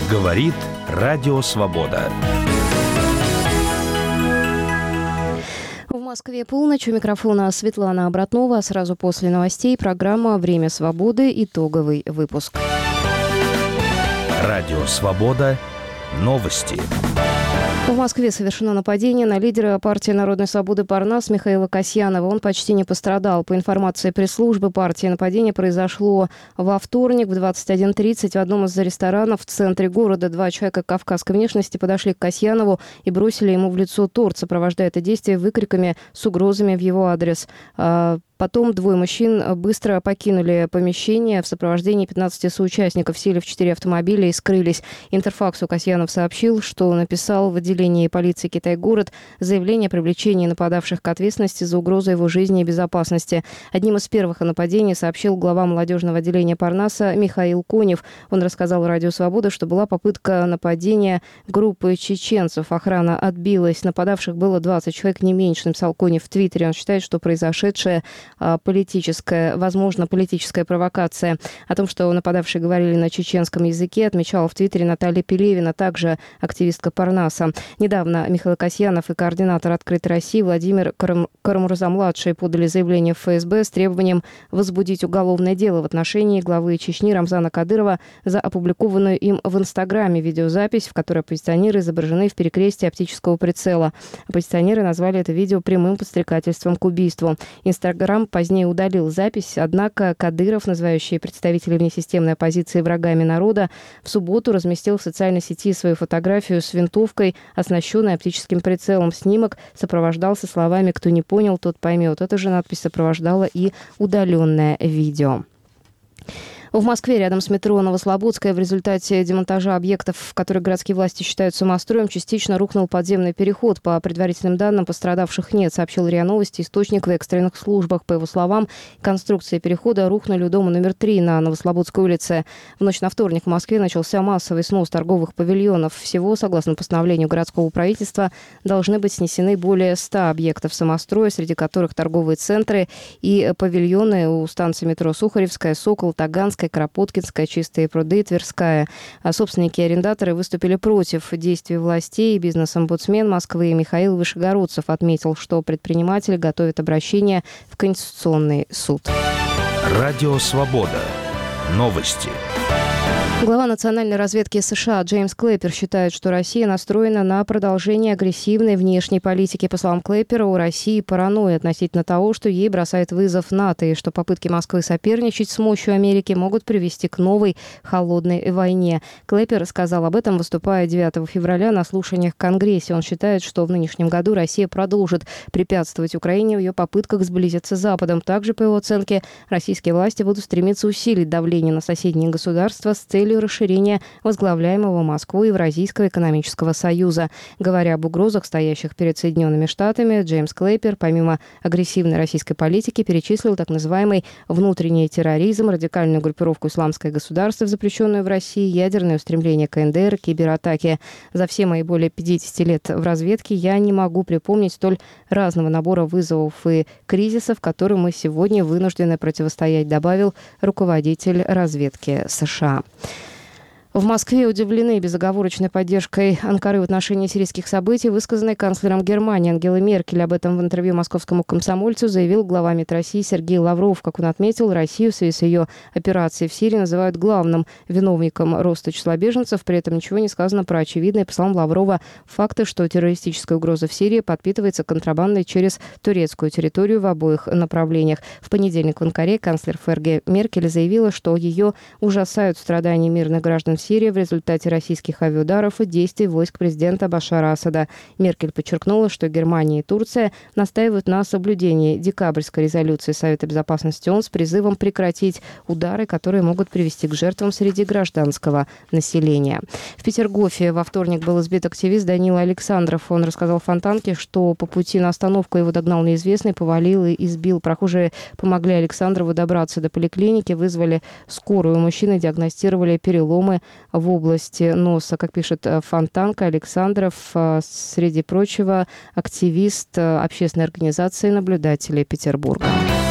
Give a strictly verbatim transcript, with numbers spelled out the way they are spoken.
Говорит Радио Свобода. В Москве полночь. У микрофона Светлана Обратнова. Сразу после новостей программа «Время свободы». Итоговый выпуск. Радио Свобода. Новости. В Москве совершено нападение на лидера партии Народной свободы Парнас Михаила Касьянова. Он почти не пострадал. По информации пресс-службы партии, нападение произошло во вторник в двадцать один тридцать в одном из ресторанов в центре города. Два человека кавказской внешности подошли к Касьянову и бросили ему в лицо торт, сопровождая это действие выкриками с угрозами в его адрес. Потом двое мужчин быстро покинули помещение в сопровождении пятнадцати соучастников, сели в четыре автомобиля и скрылись. Интерфаксу Касьянов сообщил, что написал в отделении полиции Китай-город заявление о привлечении нападавших к ответственности за угрозу его жизни и безопасности. Одним из первых о нападении сообщил глава молодежного отделения Парнаса Михаил Конев. Он рассказал Радио Свобода, что была попытка нападения группы чеченцев. Охрана отбилась. Нападавших было двадцать человек, не меньше, написал Конев в Твиттере. Он считает, что произошедшее политическая, возможно, политическая провокация. О том, что нападавшие говорили на чеченском языке, отмечала в Твиттере Наталья Пелевина, также активистка Парнаса. Недавно Михаил Касьянов и координатор «Открытой России» Владимир Карам... Карамурза-младший подали заявление в эф эс бэ с требованием возбудить уголовное дело в отношении главы Чечни Рамзана Кадырова за опубликованную им в Инстаграме видеозапись, в которой оппозиционеры изображены в перекрестии оптического прицела. Оппозиционеры назвали это видео прямым подстрекательством к убийству. Инстаграм позднее удалил запись, однако Кадыров, называющий представителей внесистемной оппозиции врагами народа, в субботу разместил в социальной сети свою фотографию с винтовкой, оснащенной оптическим прицелом. Снимок сопровождался словами «Кто не понял, тот поймет». Эта же надпись сопровождала и удаленное видео. В Москве рядом с метро Новослободская в результате демонтажа объектов, которые городские власти считают самостроем, частично рухнул подземный переход. По предварительным данным, пострадавших нет, сообщил РИА Новости, источник в экстренных службах. По его словам, конструкции перехода рухнули у дома номер три на Новослободской улице. В ночь на вторник в Москве начался массовый снос торговых павильонов. Всего, согласно постановлению городского правительства, должны быть снесены более ста объектов самостроя, среди которых торговые центры и павильоны у станций метро Сухаревская, Сокол, Таганская, Кропоткинская, Чистые пруды, Тверская. А собственники и арендаторы выступили против действий властей. Бизнес-омбудсмен Москвы Михаил Вышегородцев отметил, что предприниматели готовят обращение в Конституционный суд. Радио Свобода. Новости. Глава национальной разведки США Джеймс Клэппер считает, что Россия настроена на продолжение агрессивной внешней политики. По словам Клэппера, у России паранойя относительно того, что ей бросает вызов НАТО, и что попытки Москвы соперничать с мощью Америки могут привести к новой холодной войне. Клэппер сказал об этом, выступая девятого февраля на слушаниях в Конгрессе. Он считает, что в нынешнем году Россия продолжит препятствовать Украине в ее попытках сблизиться с Западом. Также, по его оценке, российские власти будут стремиться усилить давление на соседние государства с целью расширения возглавляемого Москвой Евразийского экономического союза. Говоря об угрозах, стоящих перед Соединенными Штатами, Джеймс Клэппер, помимо агрессивной российской политики, перечислил так называемый внутренний терроризм, радикальную группировку «Исламское государство», запрещенную в России, ядерное устремление ка эн дэ эр, кибератаки. За все мои более пятидесяти лет в разведке я не могу припомнить столь разного набора вызовов и кризисов, которым мы сегодня вынуждены противостоять, добавил руководитель разведки США. В Москве удивлены безоговорочной поддержкой Анкары в отношении сирийских событий, высказанной канцлером Германии Ангелой Меркель. Об этом в интервью московскому «Комсомольцу» заявил глава МИД России Сергей Лавров. Как он отметил, Россию в связи с ее операцией в Сирии называют главным виновником роста числа беженцев. При этом ничего не сказано про очевидные, по словам Лаврова, факты, что террористическая угроза в Сирии подпитывается контрабандой через турецкую территорию в обоих направлениях. В понедельник в Анкаре канцлер эф эр гэ Меркель заявила, что ее ужасают страдания мирных граждан в Сирии в результате российских авиаударов и действий войск президента Башара Асада. Меркель подчеркнула, что Германия и Турция настаивают на соблюдении декабрьской резолюции Совета безопасности ООН с призывом прекратить удары, которые могут привести к жертвам среди гражданского населения. В Петергофе во вторник был избит активист Данила Александров. Он рассказал Фонтанке, что по пути на остановку его догнал неизвестный, повалил и избил. Прохожие помогли Александрову добраться до поликлиники, вызвали скорую. У мужчины диагностировали переломы в области носа. Как пишет Фонтанка, Александров, среди прочего, активист общественной организации наблюдателей Петербурга.